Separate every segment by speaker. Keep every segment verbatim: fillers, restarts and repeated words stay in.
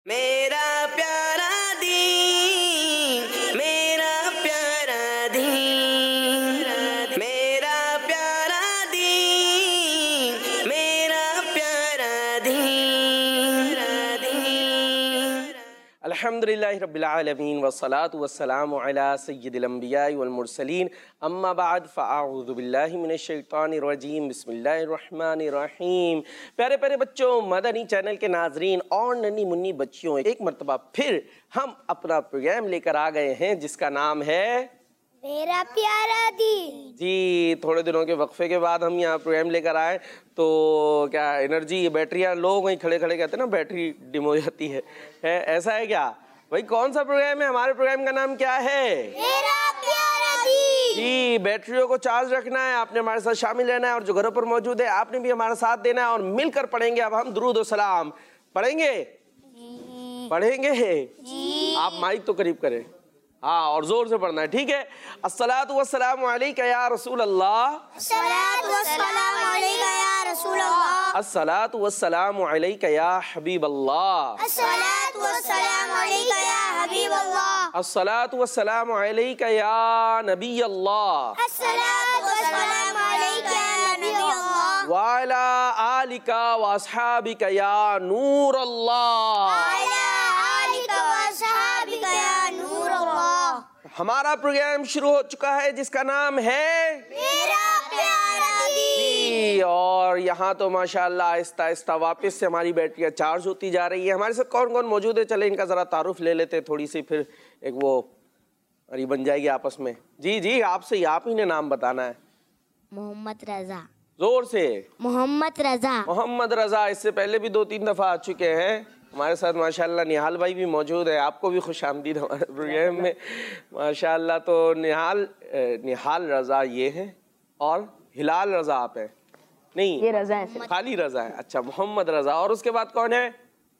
Speaker 1: मेरा प्यारा दीन, मेरा प्यारा दीन, मेरा प्यारा दीन, मेरा प्यारा दीन। अल्हम्दुलिल्लाहि रब्बिल आलमीन वस्सलातु वस्सलामु अला सय्यिदिल अंबियाइ वल मुरसलीन अम्मा बाद फ़अऊज़ु बिल्लाहि मिनश शैतानिर रजीम बिस्मिल्लाहिर रहमानिर रहीम। प्यारे प्यारे बच्चों, मदनी चैनल के नाजरीन और नन्ही मुन्नी बच्चियों, एक मरतबा फिर हम अपना प्रोग्राम लेकर आ गए हैं जिसका नाम है
Speaker 2: मेरा प्यारा दीन।
Speaker 1: जी, थोड़े दिनों के वक्फे के बाद हम यहाँ प्रोग्राम लेकर आए तो क्या एनर्जी बैटरियाँ लोग वहीं खड़े खड़े कहते हैं ना, बैटरी डिम हो जाती है, है ऐसा है क्या भाई? कौन सा प्रोग्राम है? हमारे प्रोग्राम का नाम क्या है?
Speaker 2: मेरा प्यारा दीन।
Speaker 1: जी, बैटरियों को चार्ज रखना है, आपने हमारे साथ शामिल रहना है और जो घरों पर मौजूद है आपने भी हमारा साथ देना है और मिलकर पढ़ेंगे। अब हम दुरूद और सलाम पढ़ेंगे पढ़ेंगे
Speaker 2: जी।
Speaker 1: आप माइक तो करीब करें, हाँ, और जोर से पढ़ना है, ठीक है। अस्सलातु वस्सलामु अलैका या रसूल अल्लाह,
Speaker 2: अस्सलातु वस्सलामु अलैका या रसूल अल्लाह,
Speaker 1: अस्सलातु वस्सलामु अलैका या हबीब अल्लाह,
Speaker 2: अस्सलातु वस्सलामु अलैका या हबीब अल्लाह,
Speaker 1: अस्सलातु वस्सलामु अलैका या नबी अल्लाह,
Speaker 2: अस्सलातु वस्सलामु अलैका या नबी अल्लाह,
Speaker 1: व अला आलिका व अस्हाबिका या नूर अल्लाह।
Speaker 2: अला आलिका व अस्हाबिका या नूर अल्लाह।
Speaker 1: हमारा प्रोग्राम शुरू हो चुका है जिसका नाम है
Speaker 2: मेरा प्यारा दीन।
Speaker 1: और यहाँ तो माशाल्लाह आहिस्ता आहिस्ता वापस से हमारी बैटरियाँ चार्ज होती जा रही है। हमारे साथ कौन कौन मौजूद है, चले इनका ज़रा तारुफ ले लेते थोड़ी सी, फिर एक वो अरे बन जाएगी आपस में। जी जी, आपसे ही, आप ही ने नाम बताना है।
Speaker 2: मोहम्मद रजा।
Speaker 1: जोर से।
Speaker 2: मोहम्मद रजा।
Speaker 1: मोहम्मद रजा इससे पहले भी दो तीन दफ़ा आ चुके हैं हमारे साथ। माशाल्लाह निहाल भाई भी मौजूद है, आपको भी खुश आमदीद हमारे प्रोग्राम में माशाल्लाह। तो निहाल निहाल रजा ये है और हिलाल रजा आप है? नहीं,
Speaker 3: ये रजा है,
Speaker 1: खाली रजा है। अच्छा, मोहम्मद रजा। और उसके बाद कौन है?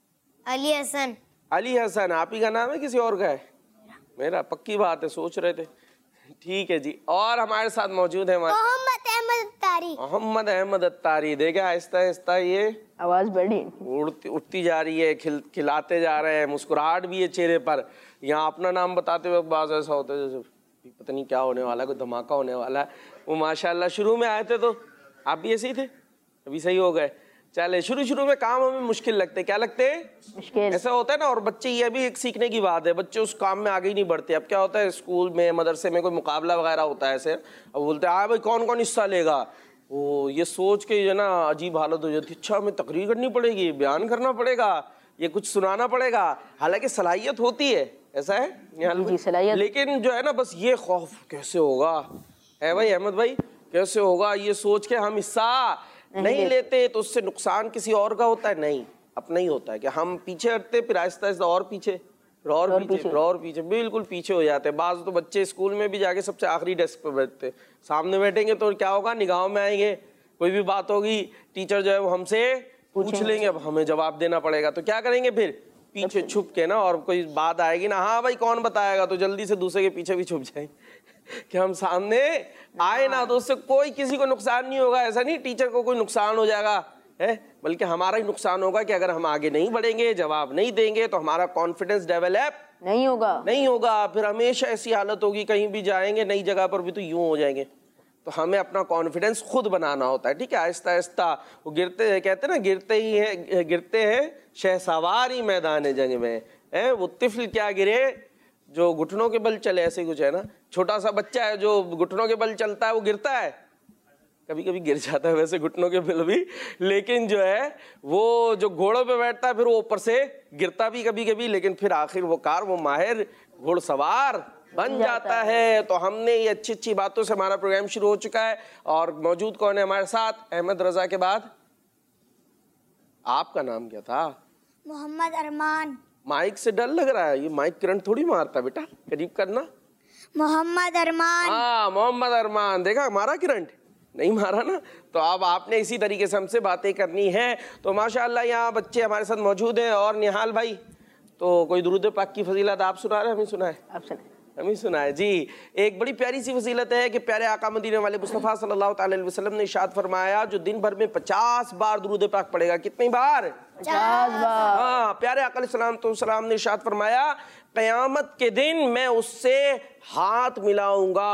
Speaker 2: अली हसन।
Speaker 1: अली हसन। आप ही का नाम है किसी और का है? मेरा। पक्की बात है, सोच रहे थे। ठीक है जी। और हमारे साथ मौजूद है हमारे
Speaker 2: मोहम्मद अहमद अत्तारी।
Speaker 1: मोहम्मद अहमद अत्तारी। देखा आहिस्ता आहिस्ता ये
Speaker 3: आवाज बढ़ी,
Speaker 1: उड़ती उठती जा रही है, खिल खिलाते जा रहे हैं, मुस्कुराहट भी है चेहरे पर। यहाँ अपना नाम बताते वक्त बाज़ ऐसा होता है जैसे पता नहीं क्या होने वाला है, कोई धमाका होने वाला है। वो माशाल्लाह शुरू में आए थे तो आप भी ऐसे ही थे, अभी सही हो गए। चले, शुरू शुरू में काम हमें मुश्किल लगते। क्या लगते हैं?
Speaker 3: मुश्किल।
Speaker 1: ऐसा होता है ना। और बच्चे, ये भी एक सीखने की बात है, बच्चे उस काम में आगे ही नहीं बढ़ते। अब क्या होता है, स्कूल में मदरसे में कोई मुकाबला वगैरह होता है ऐसे, अब बोलते हैं हाँ भाई कौन कौन हिस्सा लेगा। वो ये सोच के जो ना अजीब हालत हो जाती है, अच्छा हमें तकरीर करनी पड़ेगी, बयान करना पड़ेगा, ये कुछ सुनाना पड़ेगा। हालांकि सलाहियत होती है, ऐसा है
Speaker 3: जी, सलाहियत।
Speaker 1: लेकिन जो है ना, बस ये खौफ कैसे होगा है भाई अहमद भाई, कैसे होगा, ये सोच के हम हिस्सा नहीं, नहीं लेते तो उससे नुकसान किसी और का होता है। नहीं, अपना ही होता है कि हम पीछे हटते, फिर आहिस्ता आहिस्ता और पीछे, और, और पीछे, पीछे। और पीछे, बिल्कुल पीछे हो जाते हैं। बाज़ तो बच्चे स्कूल में भी जाके सबसे आखिरी डेस्क पर बैठते, सामने बैठेंगे तो क्या होगा, निगाहों में आएंगे, कोई भी बात होगी टीचर जो है वो हमसे पूछ लेंगे, अब हमें जवाब देना पड़ेगा। तो क्या करेंगे फिर, पीछे छुप के ना, और कोई बात आएगी ना, हाँ भाई कौन बताएगा, तो जल्दी से दूसरे के पीछे भी छुप जाएंगे कि हम सामने आए ना, तो उससे कोई किसी को नुकसान नहीं होगा। ऐसा नहीं टीचर को कोई नुकसान हो जाएगा है, बल्कि हमारा ही नुकसान होगा कि अगर हम आगे नहीं बढ़ेंगे, जवाब नहीं देंगे, तो हमारा कॉन्फिडेंस डेवलप
Speaker 3: नहीं होगा
Speaker 1: नहीं होगा फिर हमेशा ऐसी हालत होगी, कहीं भी जाएंगे नई जगह पर भी तो यूं हो जाएंगे। तो हमें अपना कॉन्फिडेंस खुद बनाना होता है, ठीक है। आहिस्ता आहिस्ता वो गिरते हैं, कहते हैं ना, गिरते ही है गिरते हैं शहसवारी मैदान जंग में, है वो तिफल क्या गिरे जो घुटनों के बल चले, ऐसे कुछ है ना। छोटा सा बच्चा है जो घुटनों के बल चलता है, वो गिरता है, कभी कभी गिर जाता है वैसे घुटनों के बल भी, लेकिन जो है वो जो घोड़ों पे बैठता है फिर वो ऊपर से गिरता भी कभी कभी, लेकिन फिर आखिर वो कार वो माहिर घुड़सवार बन जाता है। तो हमने ये अच्छी अच्छी बातों से हमारा प्रोग्राम शुरू हो चुका है। और मौजूद कौन है हमारे साथ? अहमद रजा के बाद आपका नाम क्या था?
Speaker 2: मोहम्मद अरमान।
Speaker 1: माइक से डर लग रहा है, ये माइक करंट थोड़ी मारता बेटा, करीब करना।
Speaker 2: मोहम्मद अरमान।
Speaker 1: हाँ, मोहम्मद अरमान। देखा हमारा करंट नहीं मारा ना। तो अब आपने इसी तरीके से हमसे बातें करनी है। तो माशाअल्लाह यहाँ बच्चे हमारे साथ मौजूद हैं। और निहाल भाई, तो कोई दुरूद पाक की फजीलत आप सुना रहे हैं, हमें सुना है?
Speaker 3: आप सुनाए।
Speaker 1: हमें सुना है जी। एक बड़ी प्यारी सी फजीलत है कि प्यारे आका मदीने वाले मुस्तफ़ा सल्लल्लाहु अलैहि वसल्लम ने इरशाद फरमाया, जो दिन भर में पचास बार दुरूद पाक पढ़ेगा, कितनी बार?
Speaker 3: पचास बार।
Speaker 1: हाँ, प्यारे आका सलाम तो सलाम ने इरशाद फरमाया, क़यामत के दिन मैं उससे हाथ मिलाऊंगा।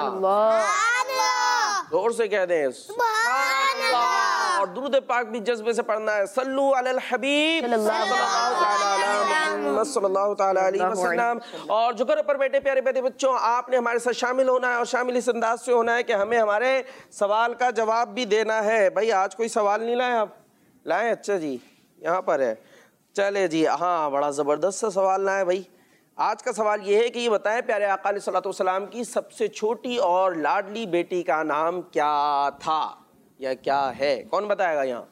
Speaker 1: जोर से कह दें सुभान अल्लाह। और दुरूद पाक भी जज्बे से पढ़ना है। सल्लु अलल हबीब सल्लल्लाहु तआला अलैहि वसल्लम। और जो घर पर बैठे प्यारे प्यारे बच्चों, आपने हमारे साथ शामिल होना है और शामिल इस अंदाज से होना है कि हमें हमारे सवाल का जवाब भी देना है। भाई आज कोई सवाल नहीं लाए आप? लाए? अच्छा जी, यहाँ पर है। चले जी, हाँ बड़ा ज़बरदस्त सा सवाल लाए भाई। आज का सवाल ये है कि ये बताएं प्यारे आका अलैहिस्सलातु वस्सलाम की सबसे छोटी और लाडली बेटी का नाम क्या था या क्या है? कौन बताएगा? यहाँ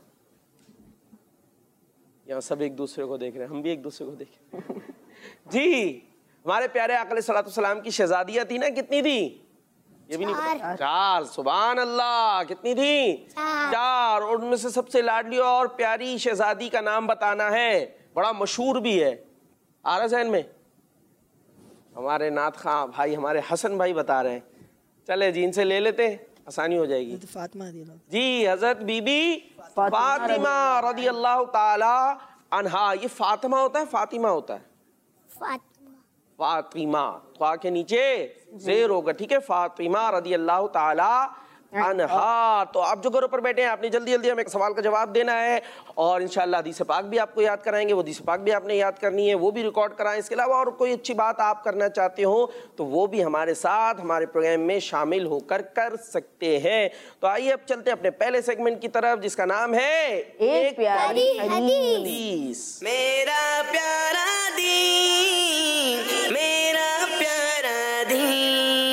Speaker 1: यहाँ सब एक दूसरे को देख रहे हैं, हम भी एक दूसरे को देख रहे हैं। जी, हमारे प्यारे आका अलैहिस्सलातु वस्सलाम की शहजादियाँ थी ना, कितनी थी? ये भी नहीं पता। चार। सुभान अल्लाह। कितनी थी? चार। और उनमें से सबसे लाडली और प्यारी शहजादी का नाम बताना है, बड़ा मशहूर भी है। आ रहा ज़हन में? हमारे नाथ खां भाई, हमारे हसन भाई बता रहे हैं। चले जी, इनसे ले लेते हैं, आसानी हो जाएगी। तो फातिमा जी, हजरत बीबी फातिमा रदी अल्लाह ताला अन्हा। ये फातिमा होता है, फातिमा होता है?
Speaker 2: फातिमा।
Speaker 1: फातिमा, ख्वा के नीचे जेर होगा, ठीक है? फातिमा रदी अल्लाह ताला अन्हा। तो आप जो घरों पर बैठे हैं, आपने जल्दी जल्दी हमें एक सवाल का जवाब देना है और इंशाल्लाह हदीस पाक भी आपको याद कराएंगे। वो हदीस पाक भी आपने याद करनी है, वो भी रिकॉर्ड कराएं। इसके अलावा और कोई अच्छी बात आप करना चाहते हो तो वो भी हमारे साथ हमारे प्रोग्राम में शामिल होकर कर सकते हैं। तो आइए अब चलते हैं अपने पहले सेगमेंट की तरफ, जिसका नाम है
Speaker 3: एक प्यारी
Speaker 1: हदीस।
Speaker 4: मेरा प्यारा दीन, मेरा प्यारा दीन।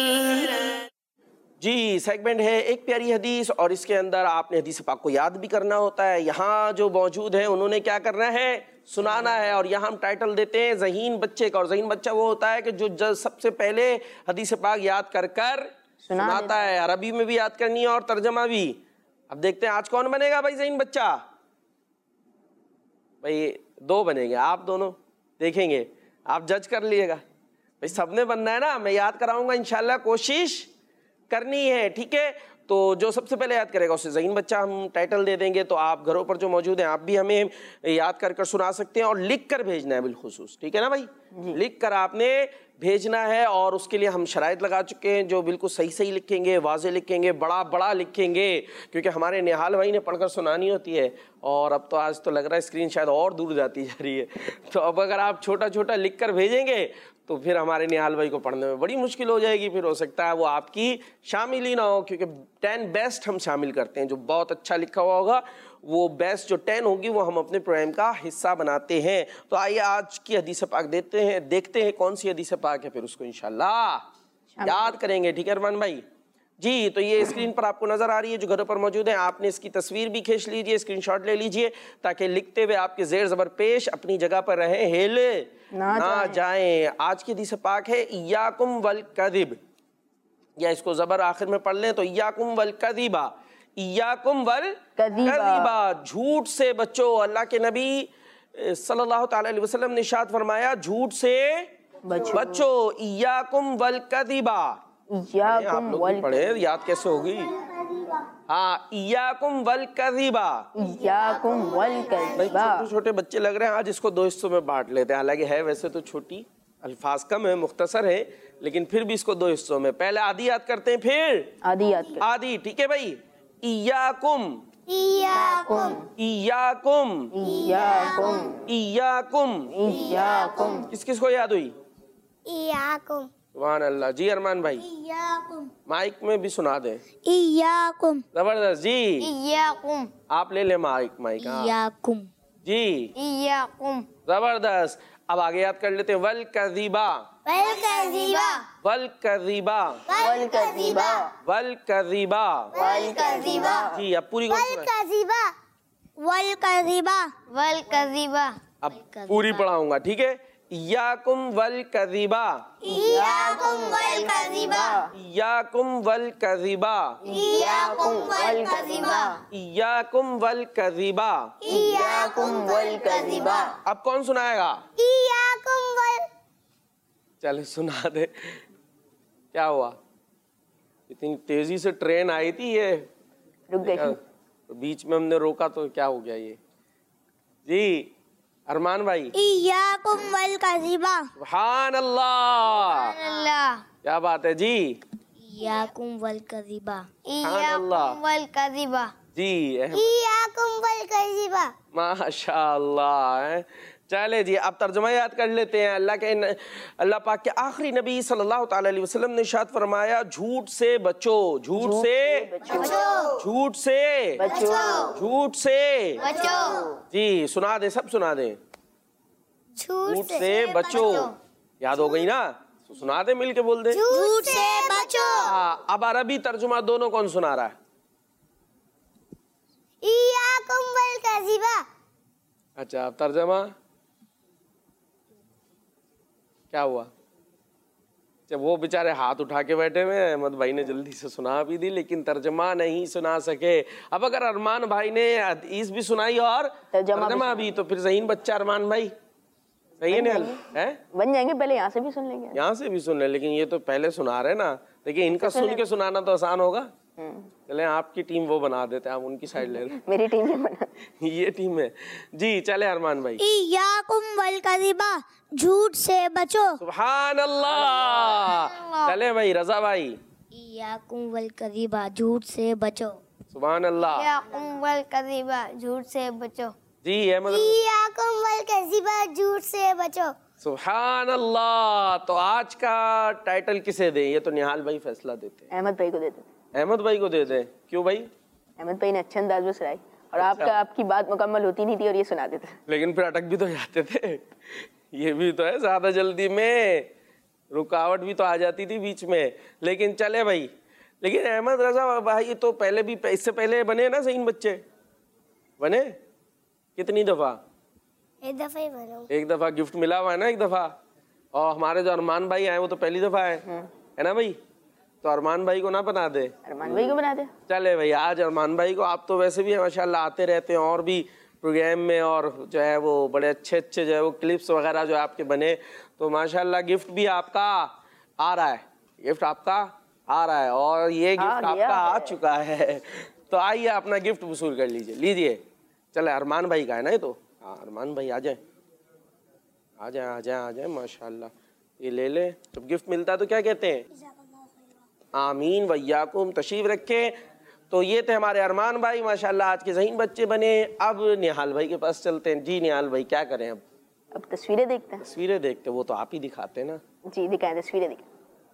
Speaker 1: जी, सेगमेंट है एक प्यारी हदीस और इसके अंदर आपने हदीस पाक को याद भी करना होता है। यहाँ जो मौजूद है उन्होंने क्या करना है? सुनाना है। और यहाँ हम टाइटल देते हैं ज़हीन बच्चे का। और ज़हीन बच्चा वो होता है कि जो सबसे पहले हदीस पाक याद कर कर सुनाता है। अरबी में भी याद करनी है और तर्जमा भी। अब देखते हैं आज कौन बनेगा भाई ज़हीन बच्चा। भाई दो बनेंगे, आप दोनों देखेंगे, आप जज कर लीजिएगा। भाई सबने बनना है ना, मैं याद कराऊंगा इंशाल्लाह, कोशिश करनी है, ठीक है? तो जो सबसे पहले याद करेगा उसे ज़हीन बच्चा हम टाइटल दे देंगे। तो आप घरों पर जो मौजूद हैं, आप भी हमें याद कर कर सुना सकते हैं और लिख कर भेजना है बिलखुसूस, ठीक है ना भाई? लिख कर आपने भेजना है और उसके लिए हम शराइत लगा चुके हैं। जो बिल्कुल सही सही लिखेंगे, वाज़े लिखेंगे, बड़ा बड़ा लिखेंगे, क्योंकि हमारे निहाल भाई ने पढ़कर सुनानी होती है। और अब तो आज तो लग रहा है स्क्रीन शायद और दूर जाती जा रही है। तो अब अगर आप छोटा छोटा लिख कर भेजेंगे तो फिर हमारे निहाल भाई को पढ़ने में बड़ी मुश्किल हो जाएगी। फिर हो सकता है वो आपकी शामिल ही ना हो, क्योंकि टेन बेस्ट हम शामिल करते हैं। जो बहुत अच्छा लिखा हुआ होगा वो बेस्ट जो टेन होगी वो हम अपने प्रोग्राम का हिस्सा बनाते हैं। तो आइए आज की हदीस पाक देते हैं, देखते हैं कौन सी हदीस पाक है, फिर उसको इंशाल्लाह याद करेंगे, ठीक है अरमान भाई जी? तो ये स्क्रीन पर आपको नजर आ रही है, जो घरों पर मौजूद है आपने इसकी तस्वीर भी खींच लीजिए, स्क्रीनशॉट ले लीजिए, ताकि लिखते हुए आपके जेर जबर पेश अपनी जगह पर रहे, हेले ना, ना जाएं। आज की हदीस पाक है इय्याकुम वल कज़िब, या इसको जबर आखिर में पढ़ लें तो इय्याकुम वल कज़िबा, इय्याकुम वल कज़िबा, झूठ से बचो। अल्लाह के नबी सल्लल्लाहु अलैहि वसल्लम ने इरशाद फरमाया, झूठ से बचो, बचो। इय्याकुम वल कज़िबा, आप लोग भी पढ़े, याद कैसे होगी? हाँ, इय्याकुम वल कज़िबा,
Speaker 3: इय्याकुम वल कज़िबा।
Speaker 1: छोटे छोटे बच्चे लग रहे हैं, आज इसको दो हिस्सों में बांट लेते हैं। हालांकि है वैसे तो छोटी, अल्फाज कम है, मुख्तसर है, लेकिन फिर भी इसको दो हिस्सों में। पहले आदि याद करते हैं, फिर
Speaker 3: आदि याद करते हैं।
Speaker 1: आदि, ठीक है भाई? इय्याकुम,
Speaker 2: इय्याकुम,
Speaker 1: इय्याकुम,
Speaker 3: इय्याकुम,
Speaker 1: इय्याकुम,
Speaker 3: इय्याकुम।
Speaker 1: किस किस को याद हुई?
Speaker 2: इय्याकुम,
Speaker 1: सुभान अल्लाह जी। अरमान भाई
Speaker 2: इय्याकुम,
Speaker 1: माइक में भी सुना दे।
Speaker 2: इय्याकुम,
Speaker 1: जबरदस्त जी।
Speaker 2: इय्याकुम,
Speaker 1: आप ले ले माइक, माइक हाँ
Speaker 2: इय्याकुम,
Speaker 1: जी,
Speaker 2: इय्याकुम,
Speaker 1: जबरदस्त। अब आगे याद कर लेते हैं, वल कज़िबा,
Speaker 2: वल कज़िबा,
Speaker 1: वल कज़िबा,
Speaker 3: वल कज़िबा,
Speaker 1: वल कज़िबा,
Speaker 2: वल कज़िबा,
Speaker 1: जी। अब पूरी
Speaker 2: वल कज़िबा, वल कज़िबा, वल कज़िबा।
Speaker 1: अब पूरी पढ़ाऊंगा, ठीक है? इय्याकुम वल कज़िबा,
Speaker 2: इय्याकुम वल कज़िबा,
Speaker 1: इय्याकुम वल कज़िबा,
Speaker 2: इय्याकुम वल कज़िबा,
Speaker 1: इय्याकुम वल कज़िबा,
Speaker 2: इय्याकुम वल कज़िबा।
Speaker 1: अब कौन सुनाएगा?
Speaker 2: इय्याकुम वल,
Speaker 1: चले सुना दे। क्या हुआ? इतनी तेजी से ट्रेन आई थी ये,
Speaker 3: रुक गई।
Speaker 1: तो बीच में हमने रोका तो क्या हो गया ये? जी अरमान भाई।
Speaker 2: इय्याकुम वल कज़िबा।
Speaker 1: सुभान अल्लाह,
Speaker 2: अल्लाह।
Speaker 1: क्या बात है जी।
Speaker 2: इय्याकुम वल कज़िबा।
Speaker 1: अल्लाह।
Speaker 2: वल कज़िबा।
Speaker 1: जी
Speaker 2: इय्याकुम वल कज़िबा।
Speaker 1: माशाअल्लाह है। चले जी अब तर्जुमा याद कर लेते हैं। अल्लाह के अल्लाह पाक के आखिरी नबी सल्लल्लाहु ताला अलैहि वसल्लम ने इरशाद फरमाया, झूठ से बचो, झूठ से
Speaker 2: बचो।
Speaker 1: झूठ से
Speaker 2: बचो।
Speaker 1: झूठ से
Speaker 2: बचो।
Speaker 1: जी सुना दे, सब सुना दे। झूठ से बचो, याद हो गई ना? तो सुना दे, मिल के बोल दे।
Speaker 2: झूठ से बचो।
Speaker 1: हाँ, अब अरबी तर्जुमा दोनों कौन सुना रहा है?
Speaker 2: इय्याकुम वल कज़िबा।
Speaker 1: अच्छा अब तर्जुमा क्या हुआ? जब वो बेचारे हाथ उठा के बैठे हुए हैं, अहमद भाई ने जल्दी से सुना भी दी लेकिन तर्जमा नहीं सुना सके। अब अगर अरमान भाई ने हदीस भी सुनाई और तर्जमा भी, तो फिर ज़हीन बच्चा अरमान भाई सही है निहाल है?
Speaker 3: बन जाएंगे। पहले यहाँ से भी सुन लेंगे।
Speaker 1: यहाँ से भी सुन ले, लेकिन ये तो पहले सुना रहे ना, देखिए इनका सुन के सुनाना तो आसान होगा। चले आपकी टीम वो बना देते हैं, आप उनकी साइड ले रहे।
Speaker 3: मेरी टीम ये बना
Speaker 1: ये टीम है जी। चले अरमान भाई।
Speaker 2: इय्याकुम वल कज़िबा, झूठ से बचो।
Speaker 1: सुभान अल्लाह। चले भाई रजा भाई।
Speaker 2: इय्याकुम वल कज़िबा, झूठ से बचो।
Speaker 1: सुभान अल्लाह।
Speaker 2: इय्याकुम वल कज़िबा, झूठ से बचो।
Speaker 1: जी अहमद।
Speaker 2: इय्याकुम वल कज़िबा, झूठ से बचो।
Speaker 1: सुभान अल्लाह। तो आज का टाइटल किसे दें? ये तो निहाल भाई फैसला देते हैं।
Speaker 3: अहमद भाई को देते।
Speaker 1: अहमद भाई को दे दें। क्यों भाई?
Speaker 3: अहमद भाई ने अच्छे अंदाज में सुनाई और
Speaker 1: अच्छा।
Speaker 3: आपका आपकी बात मुकम्मल होती नहीं थी और ये सुना देते।
Speaker 1: लेकिन फिर अटक भी तो जाते थे, ये भी तो है, ज्यादा जल्दी में रुकावट भी तो आ जाती थी बीच में। लेकिन चले भाई, लेकिन अहमद रजा भाई तो पहले भी, इससे पहले बने ना ज़हीन बच्चे? बने कितनी दफा?
Speaker 2: एक दफा ही बनो।
Speaker 1: एक दफा गिफ्ट मिला हुआ है ना, एक दफा। और हमारे जो अरमान भाई आए वो तो पहली दफा है, है ना भाई? तो अरमान भाई को ना बना दे,
Speaker 3: अरमान भाई को बना दे।
Speaker 1: चले भाई आज अरमान भाई को। आप तो वैसे भी माशाल्लाह आते रहते हैं और भी प्रोग्राम में, और जो है वो बड़े अच्छे अच्छे जो है वो क्लिप्स वगैरह जो आपके बने, तो माशाल्लाह गिफ्ट भी आपका आ रहा है, गिफ्ट आपका आ रहा है और ये गिफ्ट आपका आ चुका है। तो आइए अपना गिफ्ट वसूल कर लीजिए। लीजिए। चले अरमान भाई का है ना ये तो। हाँ अरमान भाई आ जाए, आ जाए आ जाए आ जाए माशाल्लाह। ये ले ले। जब गिफ्ट मिलता है तो क्या कहते हैं? आमीन वय्याकुम। तशरीफ रखे। तो ये थे हमारे अरमान भाई, माशाल्लाह आज के ज़हीन बच्चे बने। अब निहाल भाई के पास चलते हैं। जी निहाल भाई क्या करें अब?
Speaker 3: अब तस्वीरें देखते हैं।
Speaker 1: तस्वीरें देखते, वो तो आप ही दिखाते ना।
Speaker 3: जी दिखाएं, तस्वीरें दिखाएं।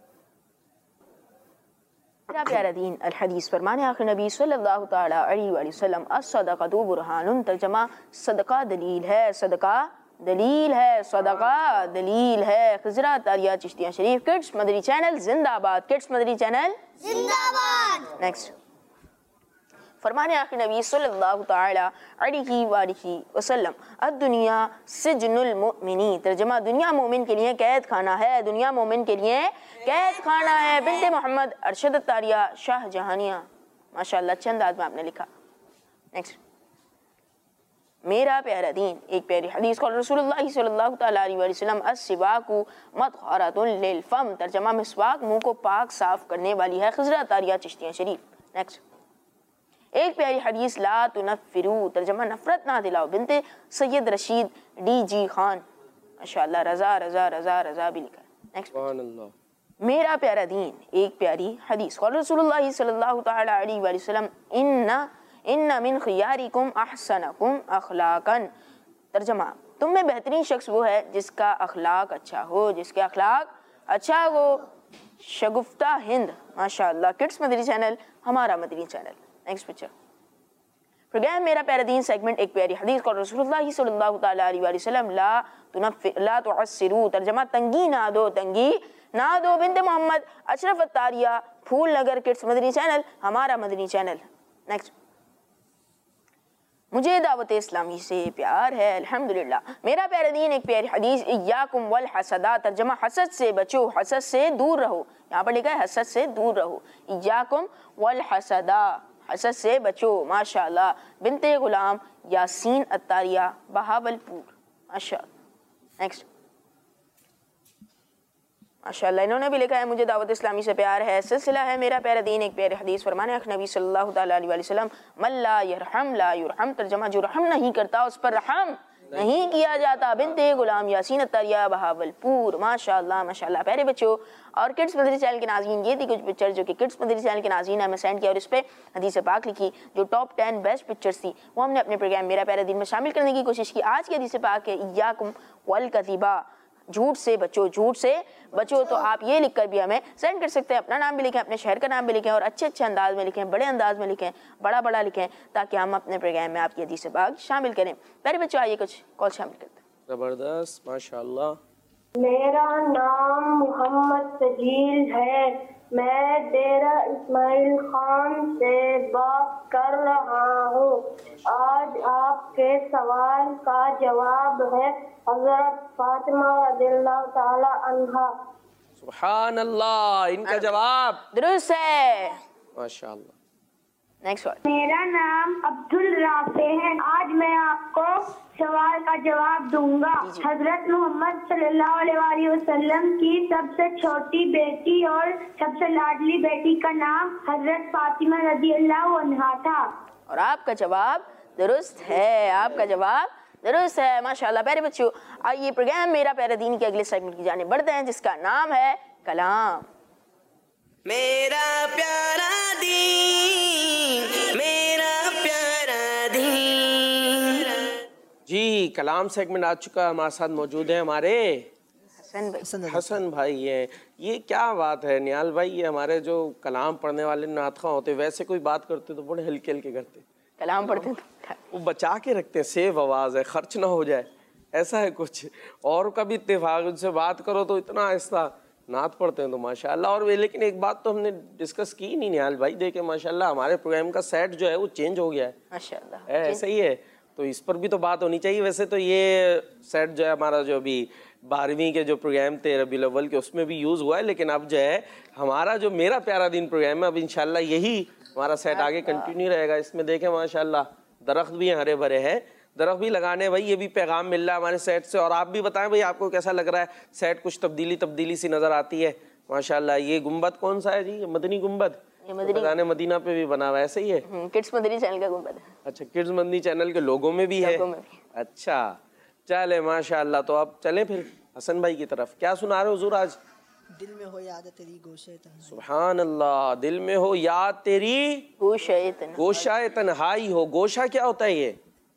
Speaker 3: क्या प्यारा दीन अल हदीस फरमाने आखिर नबी सल्लल्लाहु तआला अलैहि वसल्लम अस्सदक़तु बुरहानुन, तर्जमा सदका दलील है, सदका दलील है, सदका दलील है। खिज़रा तारिया चिश्तिया शरीफ किड्स मदरी चैनल जिंदाबाद, किड्स मदरी चैनल
Speaker 2: जिंदाबाद।
Speaker 3: नेक्स्ट फरमाने आखिर नबी सल्लल्लाहु तआला अलैहि वसल्लम अद्दुनिया सिजनुल मुमिनी, तर्जमा दुनिया मोमिन के लिए कैद खाना है, दुनिया मोमिन के लिए कैद खाना है। बिन्ते मोहम्मद अरशद तारिया शाह जहानिया, माशाल्लाह अच्छे अंदाज में आपने लिखा। नेक्स्ट मेरा प्यारा दीन, एक प्यारी हदीस कौल रसूलुल्लाह सल्लल्लाहु तआला अलैहि वसल्लम अस्सिवाकु मत्हरतुन लिल फम, तर्जमा मिसवाक मुंह को पाक साफ करने वाली है। खिज़रा तारिया चिश्तिया शरीफ। नेक्स्ट एक प्यारी हदीस ला तुनफ्फिरू, तर्जमा नफरत ना दिलाओ, बिनते सैयद रशीद डी जी खान, माशाल्लाह रजा रजा रजा रजा भी लिखा है। नेक्स्ट
Speaker 1: सुभान अल्लाह।
Speaker 3: मेरा प्यारा दीन, एक प्यारी हदीस कौल रसूलुल्लाह सल्लल्लाहु तआला अलैहि वसल्लम इन्ना इन्ना मिन खियारिकुम अहसनकुम अखलाकन, तर्जमा तुम में बेहतरीन शख्स वो है जिसका अखलाक अच्छा हो, जिसके अखलाक अच्छा हो। शगुफ्ता हिंद, माशाल्लाह किड्स मदरी चैनल हमारा Madani channel. Next picture programme मेरा प्यारा दीन सेगमेंट एक प्यारी हदीस कौल रसूलुल्लाह सल्लल्लाहु तआला अलैहि वसल्लम ला तुनफ़ि ला तुअस्सिरू, तर्जमा तंगी ना दो, तंगी ना दो। बिन्ते मोहम्मद अशरफ तारिया फूल नगर किड्स मदनी चैनल हमारा मदनी चैनल। नेक्स्ट मुझे दावत इस्लामी से प्यार है अल्हम्दुलिल्लाह। मेरा प्यारा दीन एक प्यारी हदीस इय्याकुम वल हसदा, तर्जमा हसद से बचो, हसद से दूर रहो। यहाँ पर लिखा है हसद से दूर रहो। इय्याकुम वल हसदा, हसद से बचो। माशाल्लाह बिनते गुलाम यासीन अत्तारिया बहावलपुर, माशाल्लाह। नेक्स्ट माशाअल्लाह। इन्होंने भी लिखा है मुझे दावत इस्लामी से प्यार है, सिलसिला है मेरा प्यारा दीन एक प्यारे हदीस। फरमाने अख नबी सल्लल्लाहु तआला अलैहि वसल्लम मन ला यरहम ला युरहम, तर्जमा जो रहम नहीं करता उस पर रहम नहीं किया जाता। बिनते गुलाम यासीन तरिया बहावलपुर। माशाअल्लाह माशाअल्लाह। प्यारे बच्चों, और किड्स मदरी चैनल के नाज़रीन, ये थी कुछ पिक्चर जो कि किड्स मदरी चैनल के नाज़रीन हमें सेंड किया और इस पर हदीस पाक लिखी जो टॉप टेन बेस्ट पिक्चर्स थी वो हमने अपने प्रोग्राम मेरा प्यारा दिन में शामिल करने की कोशिश की। आज की हदीस पाक है इय्याकुम वल कज़िबा, झूठ से बचो, झूठ से बचो। तो आप ये लिखकर भी हमें सेंड कर सकते हैं, अपना नाम भी लिखें, अपने शहर का नाम भी लिखें और अच्छे अच्छे अंदाज में लिखें, बड़े अंदाज में लिखें, बड़ा बड़ा लिखें, ताकि हम अपने प्रोग्राम में आपकी हदीस पाक शामिल करें। प्यारे बच्चों, आइए कुछ कॉल शामिल करते हैं।
Speaker 1: जबरदस्त, माशाअल्लाह।
Speaker 5: मेरा नाम मोहम्मद सजील है, मैं डेरा इस्माइल खान से बात कर रहा हूँ। आज आपके सवाल का जवाब है हज़रत फातिमा रज़ियल्लाहु ताला अन्हा।
Speaker 1: सुभान अल्लाह, इनका जवाब
Speaker 3: दुरुस्त है,
Speaker 1: माशाअल्लाह।
Speaker 3: Next one.
Speaker 5: मेरा नाम अब्दुल राफे है, आज मैं आपको सवाल का जवाब दूंगा। हजरत मोहम्मद सल्लल्लाहु अलैहि वसल्लम की सबसे छोटी बेटी और सबसे लाडली बेटी का नाम हजरत फातिमा रज़ियल्लाहु अन्हा था।
Speaker 3: और आपका जवाब दुरुस्त है, आपका जवाब दुरुस्त है, माशाअल्लाह। प्यारे बच्चों, आइए प्रोग्राम मेरा प्यारा दीन के अगले सेगमेंट की जाने बढ़ते हैं जिसका नाम है कलाम।
Speaker 4: मेरा प्यारा दीन, मेरा प्यारा दीन।
Speaker 1: जी, कलाम सेगमेंट आ चुका है। हमारे साथ मौजूद है हमारे
Speaker 3: हसन भाई।
Speaker 1: हसन भाई। ये ये क्या बात है निहाल भाई, ये हमारे जो कलाम पढ़ने वाले नातखा होते वैसे कोई बात करते तो बड़े हल्के हल्के करते,
Speaker 3: कलाम पढ़ते तो
Speaker 1: वो बचा के रखते हैं, सेव आवाज़ है, खर्च ना हो जाए, ऐसा है कुछ। और कभी इत्तेफाक उनसे बात करो तो इतना आहिस्ता नात पढ़ते हैं तो माशाल्लाह। और वे लेकिन एक बात तो हमने डिस्कस की नहीं निहाल भाई, देखे माशाल्लाह हमारे प्रोग्राम का सेट जो है वो चेंज हो गया है
Speaker 3: माशाल्लाह,
Speaker 1: है, ऐसा ही है। तो इस पर भी तो बात होनी चाहिए। वैसे तो ये सेट जो है हमारा जो अभी बारहवीं के जो प्रोग्राम थे रबीउल अव्वल के उसमें भी यूज़ हुआ है, लेकिन अब जो है हमारा जो मेरा प्यारा दिन प्रोग्राम है अब इंशाल्लाह यही हमारा सेट आगे कंटिन्यू रहेगा। इसमें देखें माशाल्लाह दरख्त भी हरे भरे हैं, दरख्त भी लगाने भाई, ये भी पैगाम मिल रहा है हमारे सेट से। और आप भी बताएं भाई आपको कैसा लग रहा है सेट, कुछ तब्दीली तब्दीली सी नज़र आती है माशाल्लाह। ये गुम्बद कौन सा है जी? ये मदनी गुम्बद,
Speaker 3: ये मदनी
Speaker 1: मदीना मदीना पे भी बना हुआ है, ऐसे ही है?
Speaker 3: किड्स मदनी चैनल का गुंबद है।
Speaker 1: अच्छा, किड्स मदनी चैनल के लोगों में भी है?
Speaker 3: लोगों में भी।
Speaker 1: अच्छा, चले माशाल्लाह। तो अब चलें फिर हसन भाई की तरफ। क्या सुना रहे हो हुजूर आज?
Speaker 6: दिल में हो याद तेरी गोशे तन्हाई।
Speaker 1: सुभान अल्लाह, दिल में हो याद तेरी
Speaker 3: गोशाए तन्हाई।
Speaker 1: गोशाए तन्हाई हो। गोशा क्या होता है ये?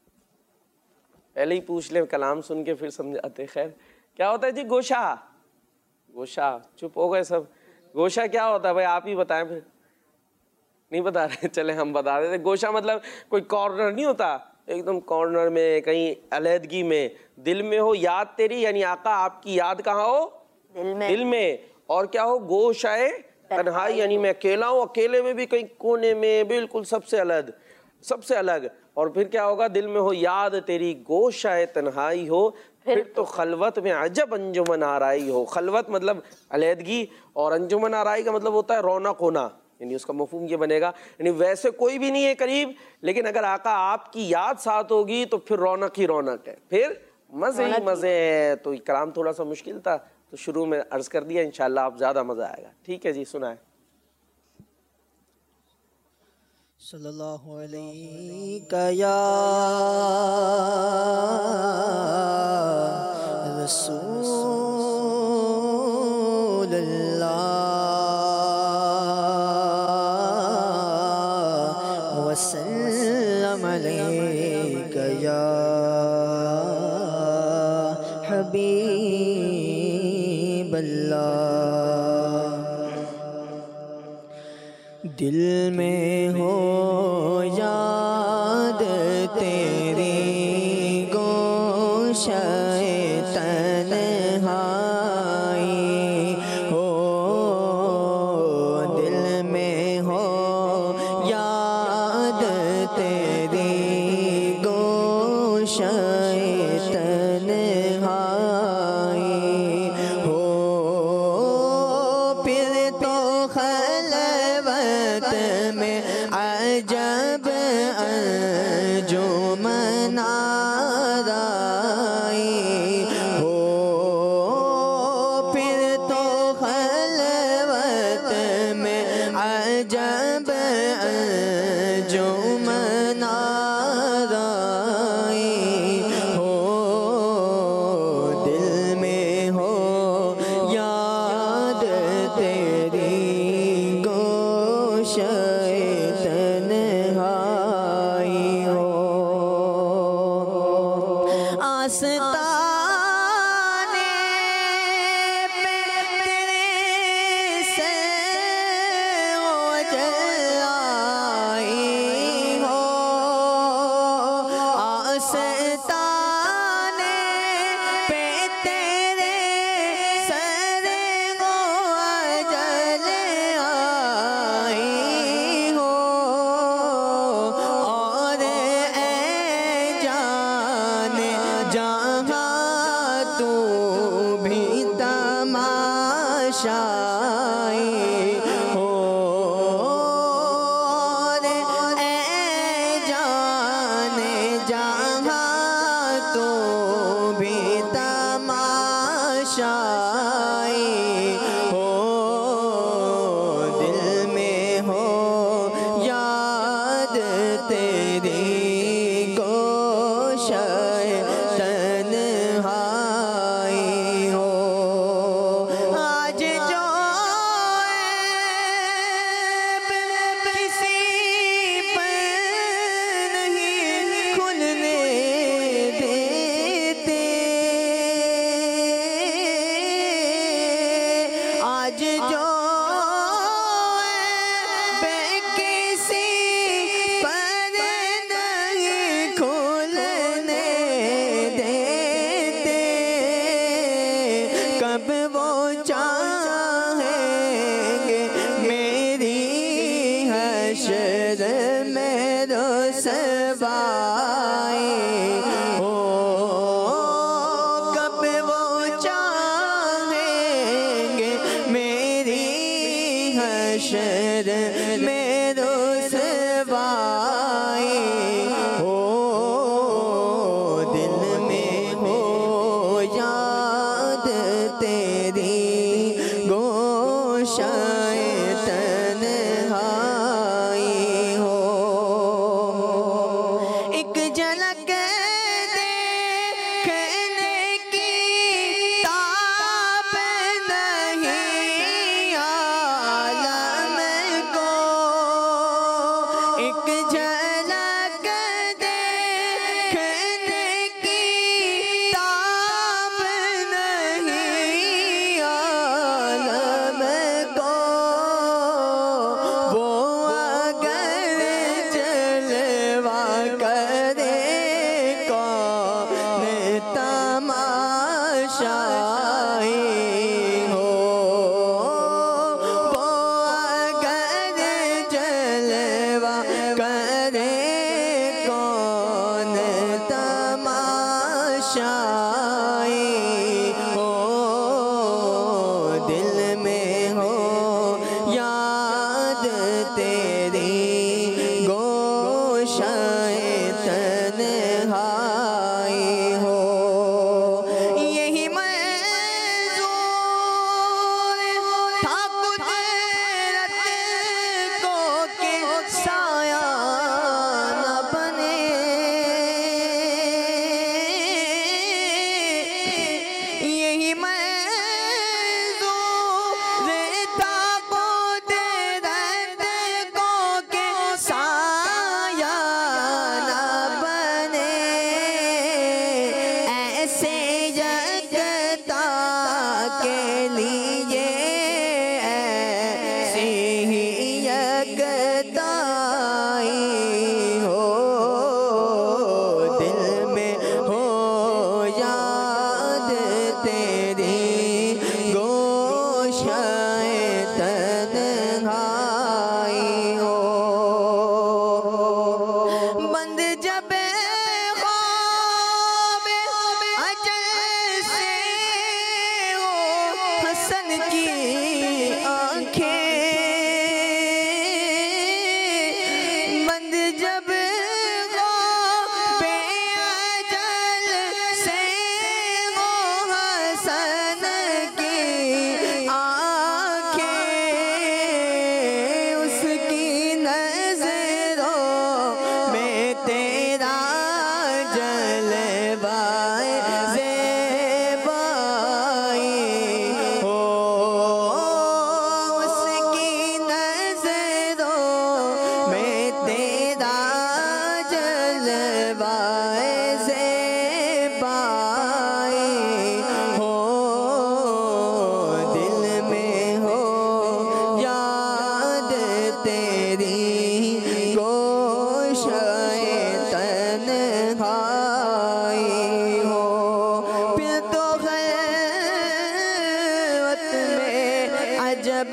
Speaker 1: पहले ही पूछ ले, कलाम सुन के फिर समझाते। खैर, क्या होता है जी गोशा? गोशा, चुप हो गए सब। गोशा क्या होता है भाई, आप ही बताएं फिर। नहीं बता रहे, चले हम बता देते। गोशा मतलब कोई कॉर्नर नहीं होता, एकदम कॉर्नर में कहीं अलहदगी में। दिल में हो याद तेरी, यानी आका आपकी याद कहाँ हो?
Speaker 3: दिल में।
Speaker 1: दिल में। और क्या हो? गोशाए तन्हाई, यानी मैं अकेला हूँ, अकेले में भी कहीं कोने में, बिल्कुल सबसे अलग, सबसे अलग। और फिर क्या होगा? दिल में हो याद तेरी, गोशाए तन्हाई हो, फिर तो खलवत में अजब अंजुमन आराई हो। खलवत मतलब अलहदगी और अंजुमन आराई का मतलब होता है रौनक होना, यानी उसका मफहूम ये बनेगा यानी वैसे कोई भी नहीं है करीब, लेकिन अगर आका आपकी याद साथ होगी तो फिर रौनक ही रौनक है, फिर मजे ही मजे हैं। तो कलाम थोड़ा सा मुश्किल था तो शुरू में अर्ज कर दिया, इंशाल्लाह आप ज्यादा मजा आएगा। ठीक है जी, सुनाए।
Speaker 6: सल्लल्लाहु अलैहि या रसूलल्लाह वसल्लम अलैका या हबीबल्लाह। दिल में हो याद तेरी गोशाए तन्हाई हो, दिल में हो याद तेरी गोशाए तन्हाई हो, फिर तो खलवत में अजब अंजुमन आराई हो, तमाशाई हो रे ए जाने जहाँ तो भी तमाशाई हो दिल में हो याद तेरी गोशाए तन्हाई हो आज जो ऐब किसी पर नहीं खुलने देते आज जो ऐब किसी पर नहीं खुलने देते कब वो चाहेंगे मेरी हश्र में रुसवाई हो कब वो चाहेंगे मेरी हश्र में रुसवाई हो दिल में हो याद तेरी गोशाए तन्हाई हो एक झलक देखने की ताब नहीं आलम को एक झलक देखने की ताब नहीं आलम को वो अगर जलवा करे कौन तमाशाई हो वो अगर जलवा करे कौन तमाशाई हो दिल में हो याद तेरी गोशाए तन्हाई हो यही मंजूर था कुदरत को के साया न बने यही मंजूर था कुदरत को के साया न बने ऐसे जगता के लिए ऐसी ही यगताई हो दिल में हो याद तेरी गोशाए तन्हाई हो बंद जब ख्वाब अजल से हो हसन की आंखें बंद जब ख्वाब अजल से हो हसन की आंखें उसकी नजरों में तेरा जलवाए ज़ेबाई हो उसकी नजरों में तेरा जलवाए ज़ेबाई हो दिल में हो याद तेरी गोशाए तन्हाई हो फिर तो खलवत में अजब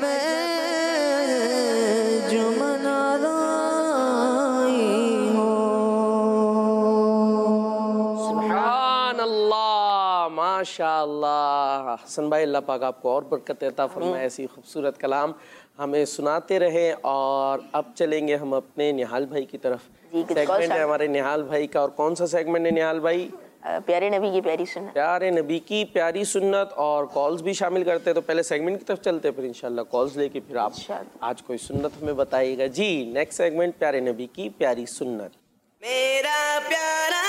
Speaker 6: जुमनाराई हो
Speaker 1: सुभान अल्लाह माशा माशाअल्लाह। हसन भाई, अल्लाह पाक आपको और बरकत अता फरमाए, ऐसी खूबसूरत कलाम हमें सुनाते रहे। और अब चलेंगे हम अपने निहाल भाई की तरफ। सेगमेंट है हमारे निहाल भाई का, और कौन सा सेगमेंट है निहाल भाई?
Speaker 3: प्यारे नबी की प्यारी सुन्नत। प्यारे
Speaker 1: नबी की प्यारी सुन्नत, और कॉल्स भी शामिल करते हैं। तो पहले सेगमेंट की तरफ चलते हैं, फिर इंशाल्लाह कॉल्स लेके फिर आप आज कोई सुन्नत हमें बताइएगा। जी, नेक्स्ट सेगमेंट प्यारे नबी की प्यारी सुन्नत।
Speaker 4: मेरा प्यारा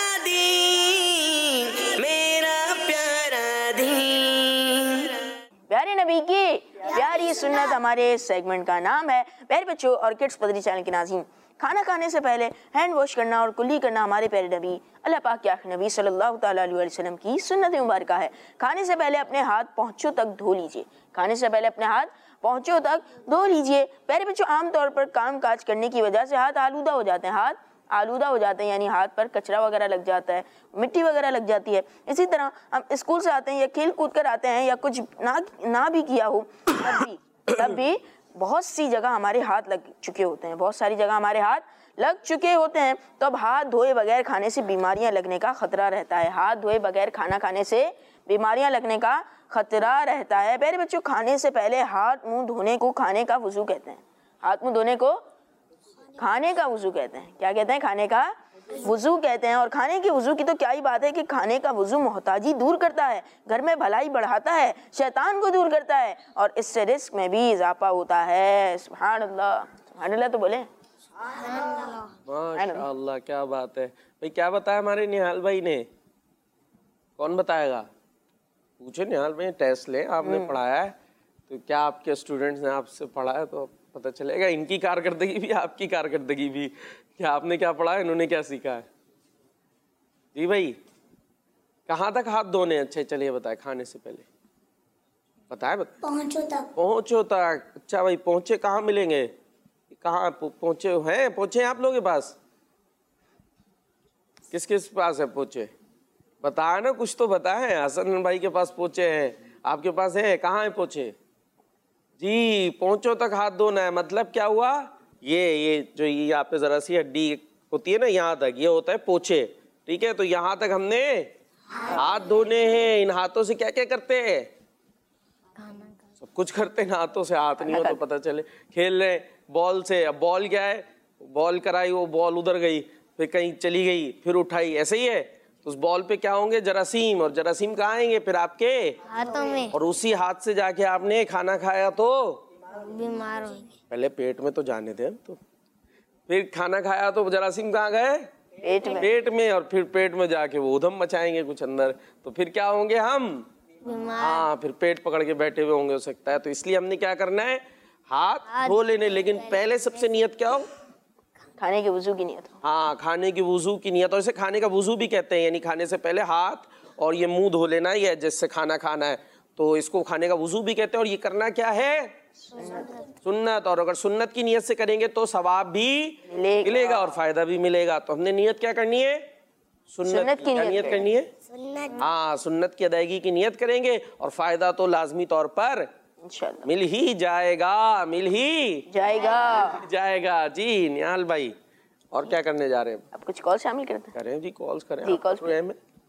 Speaker 4: दीन, मेरा प्यारा दीन।
Speaker 3: प्यारे नबी की प्यारी सुन्नत हमारे सेगमेंट का नाम है। प्यारे बच्चों और किड्स पदरी चैनल के नाज़रीन, खाना खाने से पहले हैंड वॉश करना और कुल्ली करना हमारे प्यारे नबी अल्लाह पाक के आखिरी नबी सल्लल्लाहु ताला अलैहि वसल्लम की सुन्नत मुबारक है। खाने से पहले अपने हाथ पहुँचों तक धो लीजिए। खाने से पहले अपने हाथ पहुँचों तक धो लीजिए। प्यारे बच्चों, आमतौर पर काम काज करने की वजह से हाथ आलूदा हो जाते हैं। हाथ आलूदा हो जाते हैं, यानी हाथ पर कचरा वगैरह लग जाता है, मिट्टी वगैरह लग जाती है। इसी तरह हम स्कूल से आते हैं या खेल कूद कर आते हैं या कुछ ना ना भी किया हो, तब भी तब भी बहुत सी जगह हमारे हाथ लग चुके होते हैं। बहुत सारी जगह हमारे हाथ लग चुके होते हैं। तो अब हाथ धोए बगैर खाने से बीमारियां लगने का खतरा रहता है। हाथ धोए बगैर खाना खाने से बीमारियां लगने का खतरा रहता है। प्यारे बच्चों, खाने से पहले हाथ मुंह धोने को खाने का वुजू कहते हैं। हाथ मुंह धोने को खाने का वुजू कहते हैं। क्या कहते हैं? खाने का वुजू कहते हैं। और खाने के वुजू की तो क्या ही बात है कि खाने का वुजू मोहताजी दूर करता है, घर में भलाई बढ़ाता है, शैतान को दूर करता है, और इससे रिस्क में भी इजाफा होता है। सुभान अल्लाह, सुभान अल्लाह तो बोले।
Speaker 1: माशाअल्लाह, क्या बात है भाई। क्या बताया हमारे निहाल भाई ने? कौन बताएगा? पूछे निहाल भाई, टेस्ट ले, आपने पढ़ाया है तो क्या आपके स्टूडेंट्स ने आपसे पढ़ा है तो पता चलेगा। इनकी कारकर्दगी भी आपकी कारकर्दगी भी, क्या आपने क्या पढ़ा है, इन्होंने क्या सीखा है। जी भाई, कहाँ तक हाथ धोने? अच्छे, चलिए बताए। खाने से पहले बताए बता।
Speaker 2: पहुंचो तक।
Speaker 1: पहुंचो तक। अच्छा भाई, पहुंचे कहाँ मिलेंगे? कहाँ पहुंचे हैं? पहुंचे आप लोगों के पास? किस किस पास है पहुंचे? बताया ना, कुछ तो बताए। हसन भाई के पास पहुंचे हैं, आपके पास है? कहाँ है पहुंचे? जी, पहुंचो तक हाथ धोना है। मतलब क्या हुआ? ये ये जो ये यहाँ पे जरा सी हड्डी होती है ना, यहाँ तक, ये होता है पोछे। ठीक है, तो यहाँ तक हमने हाथ धोने हैं। इन हाथों से क्या क्या करते हैं? सब कुछ करते हैं हाथों से। हाथ नहीं हो तो पता चले। खेल रहे बॉल से, अब बॉल क्या है, बॉल कराई, वो बॉल उधर गई, फिर कहीं चली गई, फिर उठाई, ऐसे ही है। तो उस बॉल पे क्या होंगे? जरासीम। और जरासीम कहाँ आएंगे? फिर आपके
Speaker 2: हाथों में।
Speaker 1: और उसी हाथ से जाके आपने खाना खाया तो
Speaker 2: बीमार होंगे।
Speaker 1: पहले पेट में तो जाने दें। तो फिर खाना खाया तो जरासीम कहाँ गए?
Speaker 3: पेट में।
Speaker 1: पेट में। और फिर पेट में जाके वो उधम मचाएंगे कुछ अंदर, तो फिर क्या होंगे हम? हाँ, फिर पेट पकड़ के बैठे हुए होंगे, हो सकता है। तो इसलिए हमने क्या करना है? हाथ धो लेने। लेकिन पहले सबसे नियत क्या हो?
Speaker 3: खाने के वुजू की नियत।
Speaker 1: हाँ, खाने की वुजू की नियत। और इसे खाने का वुजू भी कहते हैं, यानी खाने से पहले हाथ और ये मुंह धो लेना है, जिससे खाना खाना है, तो इसको खाने का वुजू भी कहते हैं। और ये करना क्या है? सुन्नत। और अगर सुन्नत की नियत से करेंगे तो सवाब भी मिलेगा और फायदा भी मिलेगा। तो हमने नियत क्या करनी है? सुन्नत, सुन्नत की नियत करनी है। हाँ, सुन्नत की अदायगी की नियत करेंगे और फायदा तो लाजमी तौर पर
Speaker 3: इंशाअल्लाह
Speaker 1: मिल ही जाएगा। मिल ही
Speaker 3: जाएगा
Speaker 1: जाएगा जी निहाल भाई। और क्या करने जा रहे हैं?
Speaker 3: अब कुछ कॉल शामिल करते हैं।
Speaker 1: करें जी, कॉल्स करें
Speaker 3: जी, कॉल्स
Speaker 1: में।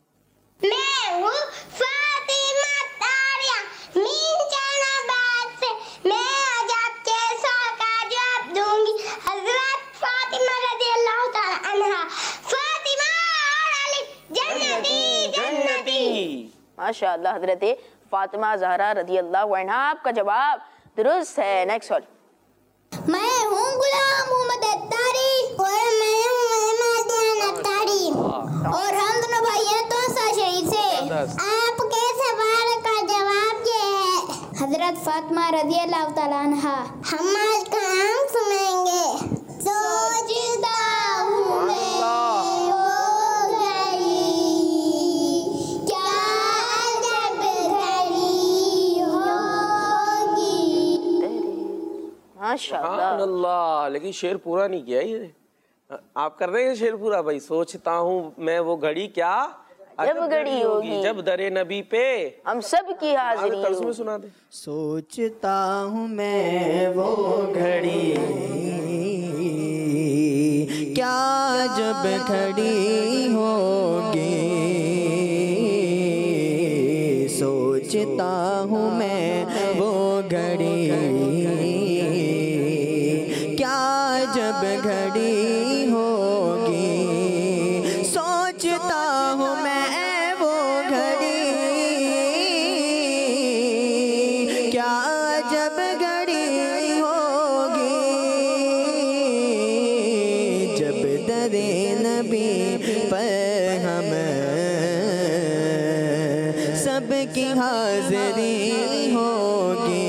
Speaker 2: मैं हूँ फातिमा तारिया मीनचानाबाद से। मैं आज आपके सवाल का जवाब दूंगी। हजरत फातिमा रज़ियल्लाहु ताला अन्हा। फातिमा और अली जन्नती जन्नती।
Speaker 3: माशाअल्लाह, हजरत फातिमा ज़हरा रज़ियल्लाहु अन्हा। आपका जवाब दुरुस्त है। Next call.
Speaker 2: मैं हूँ गुलाम मोहम्मद अत्तारी और मैं हूँ अहमद अत्तारी और हम दोनों भाई हैं तो शरीर से। आपके सवाल का जवाब ये है, हजरत फातिमा रज़ियल्लाहु ताला अन्हा। हम आज काम सुनेंगे। सोचता हूँ मैं वो घड़ी, क्या जब घड़ी होगी।
Speaker 3: माशाअल्लाह,
Speaker 1: अल्लाह। लेकिन शेर पूरा नहीं किया ये। आप कर रहे हैं शेर पूरा भाई? सोचता हूँ मैं वो घड़ी, क्या
Speaker 3: जब घड़ी होगी,
Speaker 1: जब दरे नबी पे
Speaker 3: हम सब की हाजिरी
Speaker 1: तर्ज में
Speaker 3: हो।
Speaker 1: सुना दे।
Speaker 6: सोचता हूँ मैं वो घड़ी, क्या जब खड़ी होगी। सोचता हूँ मैं वो घड़ी, क्या जब घड़ी होगी। सोचता हूँ मैं वो घड़ी, क्या जब घड़ी होगी, जब दरे नबी पर हम सबकी हाज़िरी होगी।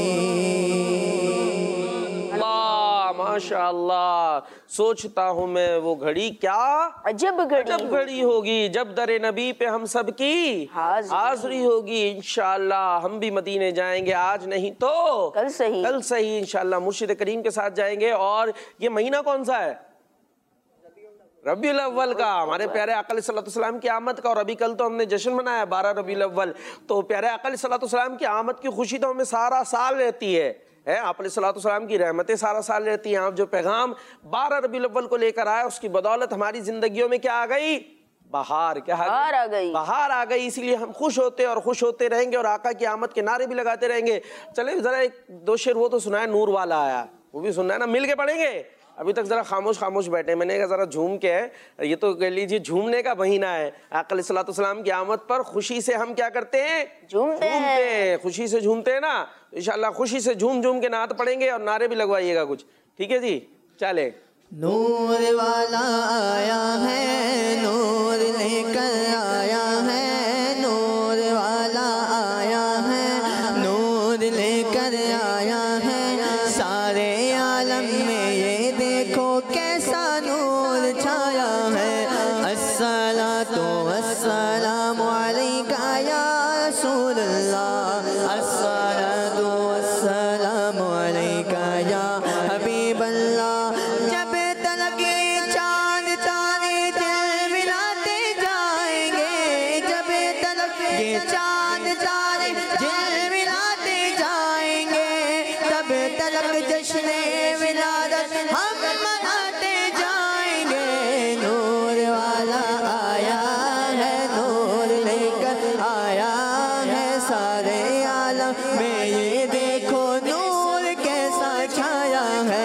Speaker 1: अल्लाह माशाअल्लाह, सोचता हूँ मैं वो घड़ी, क्या
Speaker 3: अजब घड़ी
Speaker 1: जब घड़ी होगी, जब दरे नबी पे हम सबकी
Speaker 3: हाज़िरी
Speaker 1: हाज़िरी होगी। इंशाअल्लाह हम भी मदीने जाएंगे, आज नहीं तो
Speaker 3: कल सही
Speaker 1: कल सही इंशाअल्लाह मुर्शिद करीम के साथ जाएंगे। और ये महीना कौन सा है? रबीउल अव्वल का, हमारे प्यारे आका सल्लल्लाहु अलैहि वसल्लम की आमद का। और अभी कल तो हमने जश्न मनाया बारह रबीउल अव्वल, तो प्यारे आका सल्लल्लाहु अलैहि वसल्लम की आमद की खुशी तो हमें सारा साल रहती है है आप सल्लल्लाहु अलैहि वसल्लम की रहमतें सारा साल रहती हैं। आप जो पैगाम बारह रबीउल अव्वल को लेकर आए, उसकी बदौलत हमारी जिंदगियों में क्या आ गई? बहार। क्या
Speaker 3: बहार आ गई,
Speaker 1: बहार आ गई। इसीलिए हम खुश होते और खुश होते रहेंगे और आका की आमद के नारे भी लगाते रहेंगे। चले जरा एक दो शेर वो तो सुनाए, नूर वाला आया, वो भी सुनना है ना, मिल के पढ़ेंगे। अभी तक जरा खामोश खामोश बैठे, मैंने कहा जरा झूम के है, ये तो कह लीजिए झूमने का महीना है। आका सल्लल्लाहु अलैहि वसल्लम की आमद पर खुशी से हम क्या करते हैं?
Speaker 3: झूमते हैं,
Speaker 1: खुशी से झूमते हैं ना। तो इंशाल्लाह खुशी से झूम झूम के नात पढ़ेंगे और नारे भी लगवाइएगा कुछ, ठीक है जी। चले।
Speaker 6: नूर वाला आया है, नूर लेकर आया है, नूर वाला आया है, नूर लेकर आया है। सारे आलम में ये देखो कैसा नूर छाया है। अस्सलातु वस्सलामु अलैका या रसूलल्लाह, अस्सलातु वस्सलामु अलैका या हबीबल्लाह। जब तलक ये चांद तारे दिल मिलाते जाएंगे, जब तलक ये चांद तारे दिल मिलाते जाएंगे, तब तलक जश्न विलादत हम मनाते जाएंगे। नूर वाला आया है, नूर लेकर आया है। सारे आलम में ये देखो नूर कैसा छाया है।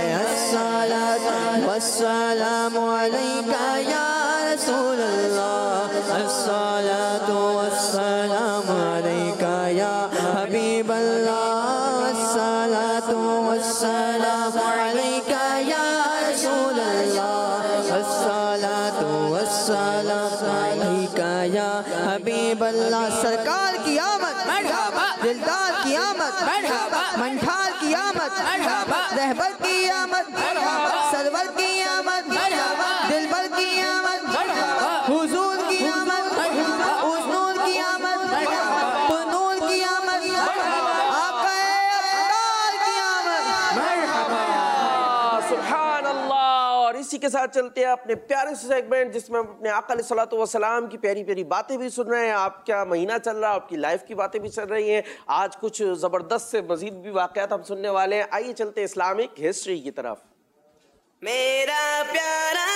Speaker 6: अस्सलातु वस्सलामु अलैका या रसूलल्लाह, अस्सलातु वस्सलामु अलैका या हबीबल्लाह, अस्सलातु वस्सलामु अलैका या रसूलल्लाह, अस्सलातु वस्सलामु अलैका या हबीबल्लाह। सरकार की आमद, दिलदार की आमद, मंठार की आमद, रहबर की आमद, सरवर की आमद, दिलबर की आमद, हुजूर की आमद, उस नूर की आमद, तो नूर की आमद, आका अब्दाल की आमद।
Speaker 1: सुभान अल्लाह। और इसी के साथ चलते हैं अपने प्यारे से सेगमेंट, जिसमें हम अपने आका सल्लल्लाहु अलैहि वसल्लम की प्यारी प्यारी बातें भी सुन रहे हैं। आपका महीना चल रहा है, आपकी लाइफ की बातें भी चल रही हैं। आज कुछ जबरदस्त से मजीद भी वाकयात हम सुनने वाले हैं। आइए चलते हैं इस्लामिक हिस्ट्री की तरफ।
Speaker 4: मेरा प्यारा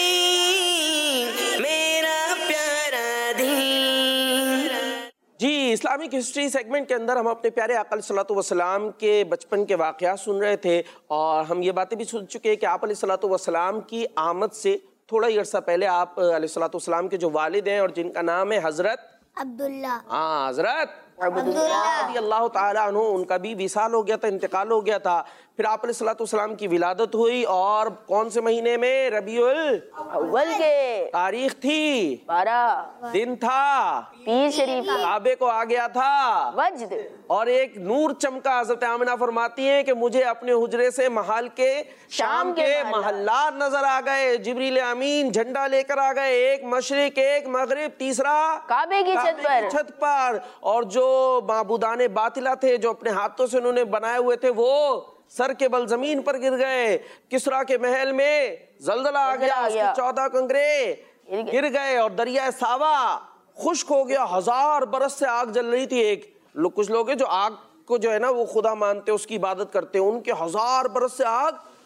Speaker 4: दीन, मेरा प्यारा दीन।
Speaker 1: जी, इस्लामिक हिस्ट्री सेगमेंट के अंदर हम अपने प्यारे आका सल्लल्लाहु अलैहि वसल्लम के बचपन के वाक़यात सुन रहे थे और हम ये बातें भी सुन चुके हैं कि आप सल्लल्लाहु अलैहि वसल्लम की आमद से थोड़ा ही अर्सा पहले आप सल्लल्लाहु अलैहि वसल्लम के जो वालिद हैं और जिनका नाम है हजरत
Speaker 2: अब्दुल्ला,
Speaker 1: हाँ हजरत
Speaker 2: अब्दुल्ला
Speaker 1: अल्लाह ताला अन्हु, उनका भी विसाल हो गया था, इंतकाल हो गया था। फिर आप सल्लल्लाहु अलैहि वसल्लम की विलादत हुई और कौन से महीने में? रबीउल
Speaker 3: अव्वल के
Speaker 1: तारीख थी,
Speaker 3: बारह
Speaker 1: दिन था,
Speaker 3: पीर शरीफ
Speaker 1: काबे को आ गया था
Speaker 3: वजद
Speaker 1: और एक नूर चमका। हज़रत आमिना फरमाती हैं कि मुझे अपने हुजरे से महल के शाम के महल्लात नजर आ गए। जिब्रील अमीन झंडा लेकर आ गए, एक मशरिक, एक मगरिब, तीसरा
Speaker 3: काबे की छत पर
Speaker 1: छत पर। और जो माबूदाने बातिला थे, जो अपने हाथों से उन्होंने बनाए हुए थे, वो सर के बल जमीन पर गिर गए। किसरा के महल में जलजला आ गया, उसके चौदह कंकरे गिर गए और दरिया सावा खुश्क हो गया। हजार बरस से आग जल रही थी। एक लोग, कुछ लोग हैं जो आग को जो है ना वो खुदा मानते हैं, उसकी इबादत करते हैं, उनके हजार बरस से आग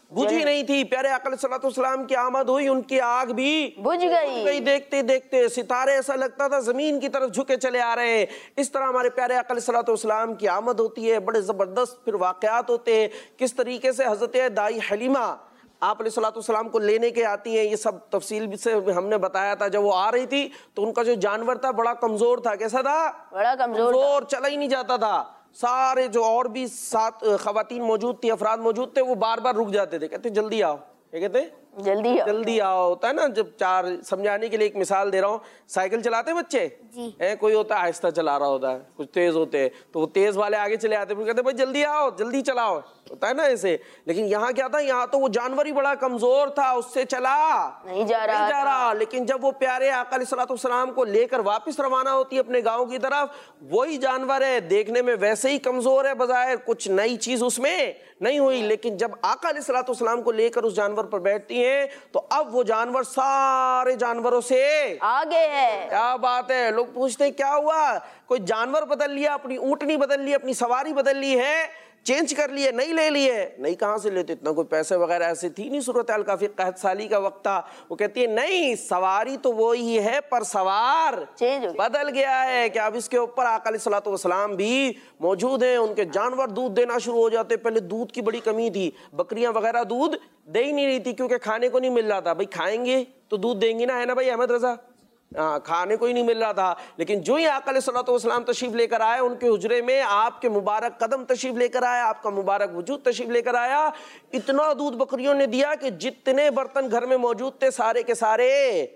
Speaker 1: बुझी नहीं थी। प्यारे आका सल्लल्लाहु अलैहि वसल्लम की आमद हुई, उनकी आग भी
Speaker 3: बुझ गई।
Speaker 1: गई। देखते देखते सितारे ऐसा लगता था जमीन की तरफ झुके चले आ रहे हैं। इस तरह हमारे प्यारे आका सल्लल्लाहु अलैहि वसल्लम की आमद होती है। बड़े जबरदस्त फिर वाकयात होते हैं, किस तरीके से हजरत दाई हलीमा आप अलैहिस्सलातु वस्सलाम को लेने के आती हैं। ये सब तफसील से हमने बताया था। जब वो आ रही थी तो उनका जो जानवर था बड़ा कमजोर था। कैसा था? बड़ा कमजोर, कमजोर चला ही नहीं जाता था। सारे जो और भी सात खवातीन मौजूद थी, अफराद मौजूद थे, वो बार बार रुक जाते थे, कहते जल्दी आओ। क्या कहते? जल्दी आओ। जल्दी आओ होता है ना, जब चार समझाने के लिए एक मिसाल दे रहा हूँ। साइकिल चलाते हैं बच्चे जी, है कोई होता है आहिस्ता चला रहा होता है, कुछ तेज होते हैं, तो वो तेज वाले आगे चले आते, फिर कहते भाई जल्दी आओ, जल्दी चलाओ, होता है ना ऐसे। लेकिन यहाँ क्या था, यहाँ तो वो जानवर ही बड़ा कमजोर था, उससे चला नहीं जा रहा, नहीं जा रहा। लेकिन जब वो प्यारे आका अलैहिस्सलाम को लेकर वापस रवाना होती है अपने गाँव की तरफ, वही जानवर है, देखने में वैसे ही कमजोर है बजाय, कुछ नई चीज उसमें नहीं हुई। लेकिन जब आका अलैहिस्सलाम को लेकर उस जानवर पर बैठती है तो अब वो जानवर सारे जानवरों से आगे है। क्या बात है। लोग पूछते हैं क्या हुआ, कोई जानवर बदल लिया, अपनी ऊंटनी बदल ली, अपनी सवारी बदल ली है, चेंज कर लिए, नहीं ले लिए? नहीं, कहां से लेते, इतना कोई पैसे वगैरह ऐसे थी नहीं सूरत हाल, काफी कहत साली का वक्त था। वो कहती है नहीं, सवारी तो वो ही है पर सवार चेंज बदल गया है। कि अब इसके ऊपर आका अलैहिस्सलातु वस्सलाम भी मौजूद हैं, उनके जानवर दूध देना शुरू हो जाते। पहले दूध की बड़ी कमी थी, बकरियां वगैरह दूध दे ही नहीं रही थी क्योंकि खाने को नहीं मिल रहा था। भाई खाएंगे तो दूध देंगे ना, है ना भाई अहमद रजा? हाँ, खाने को ही नहीं मिल रहा था। लेकिन जो ही आका अलैहिस्सलातु वस्सलाम तशरीफ लेकर आए, उनके हुजरे में आपके मुबारक कदम तशरीफ लेकर आया, आपका मुबारक वजूद तशरीफ लेकर आया, इतना दूध बकरियों ने दिया कि जितने बर्तन घर में मौजूद थे सारे के सारे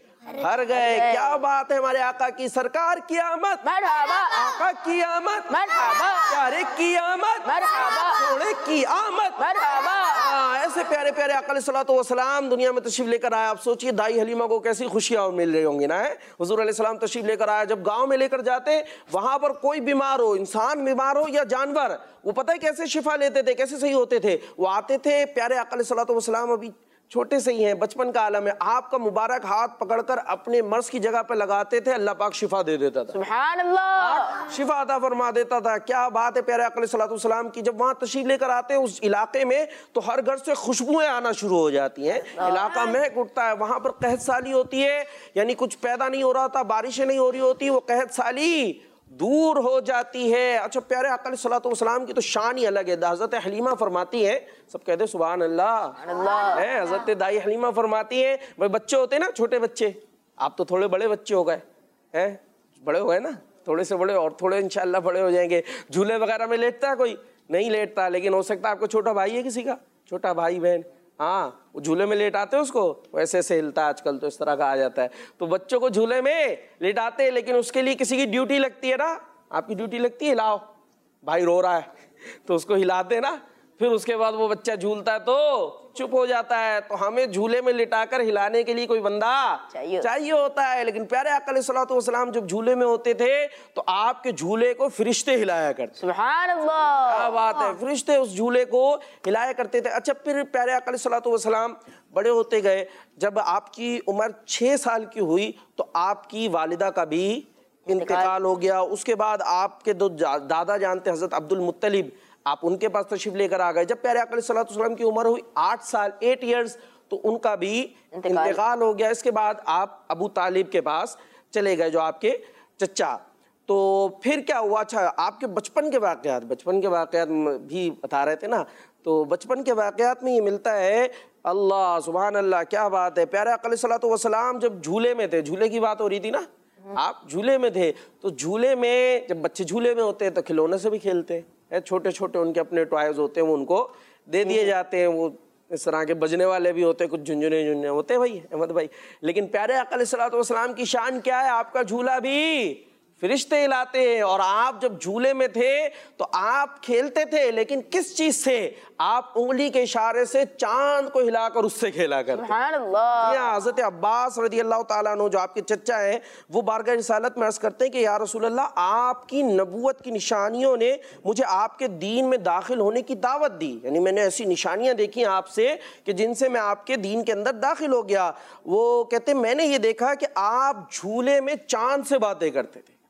Speaker 1: भर गए। क्या बात है, हमारे आका की सरकार की आमद, मरहबा, आका की आमद, मरहबा, प्यारे की आमद, मरहबा, जोड़े की आमद, मरहबा। ऐसे प्यारे प्यारे आका अलैहिस्सलातु वस्सलाम दुनिया में तशरीफ लेकर आया। आप सोचिए दाई हलीमा को कैसी खुशियां मिल रही होंगी ना, है हुजूर अलैहिस्सलाम तशरीफ लेकर आया। जब गांव में लेकर जाते, वहां पर कोई बीमार हो, इंसान बीमार हो या जानवर, वो पता है कैसे शिफा लेते थे, कैसे सही होते थे? वो आते थे, प्यारे आका अलैहिस्सलातु वस्सलाम अभी छोटे से ही हैं, बचपन का आलम है, आपका मुबारक हाथ पकड़कर अपने मर्ज की जगह पे लगाते थे, अल्लाह पाक शिफा दे देता था। सुभान अल्लाह, शिफा अता फरमा देता था। क्या बात है प्यारे आका अलैहिस्सलातु वस्सलाम की। जब वहां तशरीफ लेकर आते हैं उस इलाके में, तो हर घर से खुशबुएं आना शुरू हो जाती हैं, इलाका महक उठता है। वहां पर कहत साली होती है, यानी कुछ पैदा नहीं हो रहा था, बारिशें नहीं हो रही होती, वो कहत साली दूर हो जाती है। अच्छा, प्यारे आका अलैहिस्सलातु वस्सलाम की तो शान ही अलग है। हजरत हलीमा फरमाती हैं, सब कहते हैं सुभान अल्लाह, है हजरत दाई हलीमा फरमाती हैं, भाई बच्चे होते हैं ना, छोटे बच्चे, आप तो थोड़े बड़े बच्चे हो गए हैं, बड़े हो गए ना, थोड़े से बड़े और थोड़े इंशाल्लाह बड़े हो जाएंगे। झूले वगैरह में लेटता है कोई? नहीं लेटता, लेकिन हो सकता है आपको छोटा भाई है किसी का, छोटा भाई बहन, हाँ, वो झूले में लेटाते हैं उसको, वैसे ऐसे हिलता है आजकल तो इस तरह का आ जाता है। तो बच्चों को झूले में लेटाते हैं, लेकिन उसके लिए किसी की ड्यूटी लगती है ना, आपकी ड्यूटी लगती है, हिलाओ, भाई रो रहा है तो उसको हिलाते ना, फिर उसके बाद वो बच्चा झूलता है तो चुप हो जाता है। तो हमें झूले में लिटाकर हिलाने के लिए कोई बंदा चाहिए, चाहिए होता है। लेकिन प्यारे आका अलैहिस्सलातु वस्सलाम जब झूले में होते थे तो आपके झूले को फरिश्ते हिलाया करते। सुभान अल्लाह, क्या बात है, फरिश्ते उस झूले को हिलाया करते थे। अच्छा, फिर प्यारे आका अलैहिस्सलातु वस्सलाम बड़े होते गए। जब आपकी उम्र छह साल की हुई तो आपकी वालिदा का भी इंतकाल हो गया। उसके बाद आपके दो दादा जानते हजरत अब्दुल मुत्तलिब, आप उनके पास तशरीफ लेकर आ गए। जब प्यारे आका अलैहिस्सलातु वस्सलाम की उम्र हुई आठ साल, एट इयर्स, तो उनका भी इंतकाल हो गया। इसके बाद आप अबू तालिब के पास चले गए, जो आपके चचा। तो फिर क्या हुआ? अच्छा, आपके बचपन के वाकयात, बचपन के वाकयात भी बता रहे थे ना, तो बचपन के वाकयात में ये मिलता है, अल्लाह सुभान अल्लाह, क्या बात है। प्यारे आका अलैहिस्सलातु वस्सलाम जब झूले में थे, झूले की बात हो रही थी ना, आप झूले में थे, तो झूले में जब बच्चे झूले में होते हैं तो खिलौने से भी खेलते हैं, छोटे छोटे उनके अपने टॉयज होते हैं, वो उनको दे दिए जाते हैं। वो इस तरह के बजने वाले भी होते हैं, कुछ झुंझुने झुंझुने होते हैं भाई अहमद भाई। लेकिन प्यारे आका अलैहिस्सलातु वस्सलाम की शान क्या है, आपका झूला भी फरिश्ते हिलाते हैं। और आप जब झूले में थे तो आप खेलते थे, लेकिन किस चीज से? आप उंगली के इशारे से चांद को हिलाकर उससे खेला करते। सुभान अल्लाह। हजरत अब्बास रज़ियल्लाहु ताला अन्हु, जो आपके चचा हैं, वो बारगाह रिसालत में अर्ज करते हैं कि या रसूल अल्लाह, आपकी नबूवत की निशानियों ने मुझे आपके दीन में दाखिल होने की दावत दी, यानी मैंने ऐसी निशानियां देखी आपसे कि जिनसे मैं आपके दीन के अंदर दाखिल हो गया। वो कहते मैंने ये देखा कि आप झूले में चांद से बातें करते थे।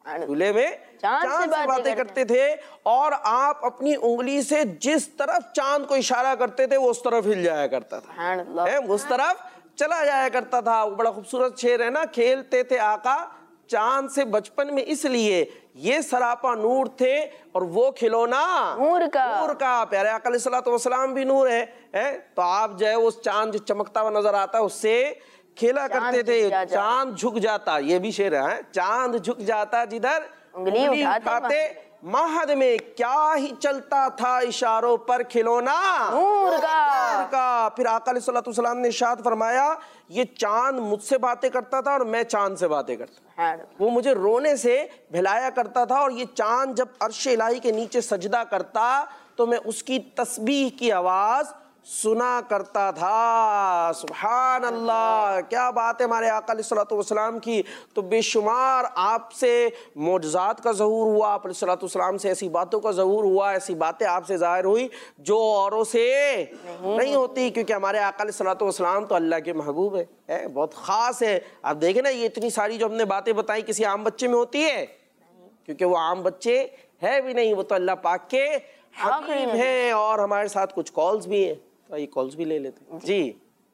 Speaker 1: चूल्हे में
Speaker 3: चांद से
Speaker 1: चांद से
Speaker 3: बातें
Speaker 1: बातें
Speaker 3: करते
Speaker 1: करते थे, और आप अपनी उंगली से जिस तरफ चांद को इशारा करते थे वो उस तरफ हिल जाया करता था,
Speaker 3: सुभान अल्लाह।
Speaker 1: है उस तरफ चला जाया करता था। वो बड़ा खूबसूरत शेर है ना, खेलते थे आका चांद से बचपन में इसलिए ये सरापा नूर थे और वो खिलौना
Speaker 3: नूर का।
Speaker 1: नूर का। प्यारे आका अलैहिस्सलातु वस्सलाम भी नूर है, है? तो आप जो है उस चांद जो चमकता हुआ नजर आता है उससे खेला करते थे।
Speaker 3: झुक जा जा।
Speaker 1: चांद झुक जाता, ये भी शेर है, चांद झुक जाता जिधर
Speaker 3: उंगली उठाते
Speaker 1: महद में क्या ही चलता था इशारों पर खिलौना
Speaker 3: नूर का।
Speaker 1: नूर का। फिर आका अलैहिस्सलातु वस्सलाम ने इरशाद फरमाया, ये चांद मुझसे बातें करता था और मैं चांद से बातें करता, वो मुझे रोने से भिलाया करता था, और ये चांद जब अर्श इलाही के नीचे सजदा करता तो मैं उसकी तस्बीह की आवाज सुना करता था। सुभान अल्लाह, क्या बात है हमारे आका अलैहिस्सलातु वस्सलाम की। तो बेशुमार आपसे मोजज़ात का ज़हूर हुआ, आप अलैहिस्सलातु वस्सलाम से ऐसी बातों का ज़हूर हुआ, ऐसी बातें आपसे ज़ाहिर हुई जो औरों से नहीं, नहीं होती, क्योंकि हमारे आका अलैहिस्सलातु वस्सलाम तो अल्लाह के महबूब है, है बहुत ख़ास है। आप देखें ना, ये इतनी सारी जो हमने बातें बताई किसी आम बच्चे में होती है, क्योंकि वो आम बच्चे है भी नहीं, वो तो अल्लाह पाक के हबीब हैं। और हमारे साथ कुछ कॉल्स भी हैं, तो ये कॉल्स भी ले लेते हैं जी।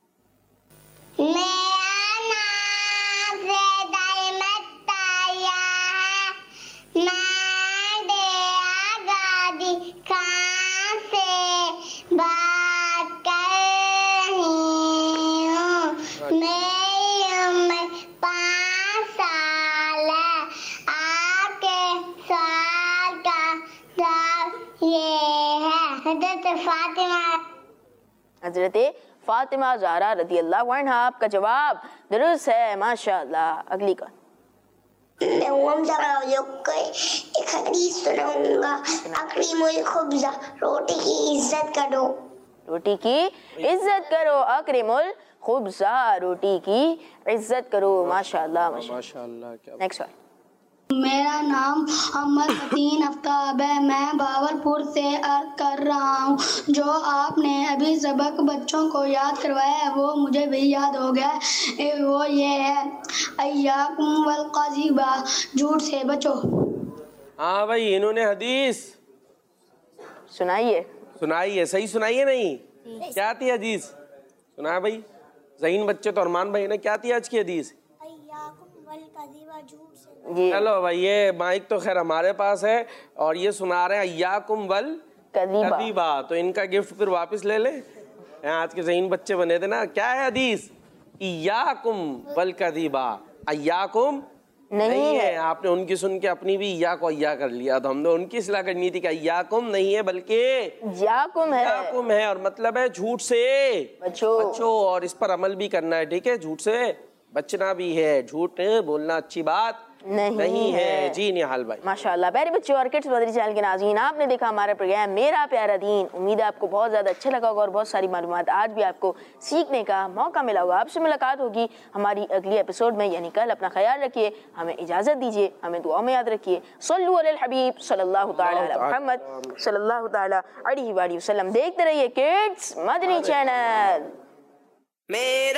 Speaker 2: मेरा नाम ज़ैद अहमद ताया है, मैं देगादी खान से बात कर रही हूँ। मेरी उम्र पाँच साल है। आपके सवाल का जवाब ये है। हज़रत फातिमा
Speaker 3: हजरत फातिमा ज़हरा रज़ी अल्लाह अन्हा, आपका जवाब दुरुस्त है माशाअल्लाह। अगली का
Speaker 2: मैं एक हदीस सुनाऊंगा। अकरीमुल खुब्ज़ा, रोटी की इज्जत करो।
Speaker 3: रोटी की इज्जत करो। अकरीमुल खुब्ज़ा, रोटी की इज्जत करो। माशाअल्लाह
Speaker 1: माशाअल्लाह। क्या
Speaker 3: नेक्स्ट वन।
Speaker 5: मेरा नाम मोहम्मद मतीन आफ्ताब है। मैं बावलपुर से अर्ज कर रहा हूँ। जो आपने अभी सबक बच्चों को याद करवाया है वो मुझे भी याद हो गया है। वो ये है, अय्याकुम वल कज़िबा, झूठ से बचो।
Speaker 1: हाँ भाई, इन्होंने हदीस
Speaker 3: सुनाइए
Speaker 1: सुनाई है, सही सुनाई है नहीं? क्या थी हदीस? सुना भाई, ज़हीन बच्चे तो अरमान भाई ने, क्या थी आज की हदीस? चलो भाई, ये माइक तो खैर हमारे पास है और ये सुना रहे हैं अय्याकुम वल कज़ीबा, तो इनका गिफ्ट फिर वापस ले ले। आज के ज़हीन बच्चे बने थे ना। क्या है हदीस? इय्याकुम वल कज़ीबा। अय्याकुम नहीं, नहीं है, आपने उनकी सुन के अपनी भी या को अय्या कर लिया, तो हमने उनकी सलाह करनी थी कि अय्याकुम नहीं है बल्कि
Speaker 3: याकुम है।
Speaker 1: याकुम है, और मतलब है झूठ से
Speaker 3: बचो
Speaker 1: बचो, और इस पर अमल भी करना है। ठीक है, झूठ से बचना भी है, झूठ बोलना अच्छी बात नहीं, नहीं है।, है जी निहाल भाई।
Speaker 3: माशाअल्लाह। प्यारे बच्चों और किड्स मदरी चैनल के नाज़रीन, आपने देखा हमारा प्रोग्राम मेरा प्यारा दीन। उम्मीद है आपको बहुत ज़्यादा अच्छा लगा होगा और बहुत सारी मालूमात आज भी आपको सीखने का मौका मिला होगा। आपसे मुलाकात होगी हमारी अगली एपिसोड में, यानी कल। अपना ख्याल रखिए, हमें इजाज़त दीजिए, हमें दुआ में याद रखिए। सल्लु अलल हबीब सल्लल्लाहु तआला अला मुहम्मद सल्लल्लाहु तआला अलैहि वसल्लम। देखते रहिए किड्स मदनी चैनल।